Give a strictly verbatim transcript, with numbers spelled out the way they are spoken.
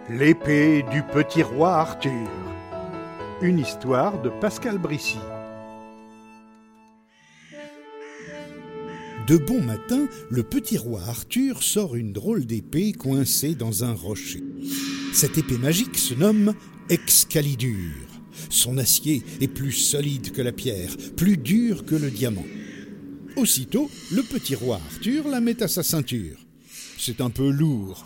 L'épée du petit roi Arthur. Une histoire de Pascal Brissy. De bon matin, le petit roi Arthur sort une drôle d'épée coincée dans un rocher. Cette épée magique se nomme Excalidure. Son acier est plus solide que la pierre, plus dur que le diamant. Aussitôt, le petit roi Arthur la met à sa ceinture. C'est un peu lourd,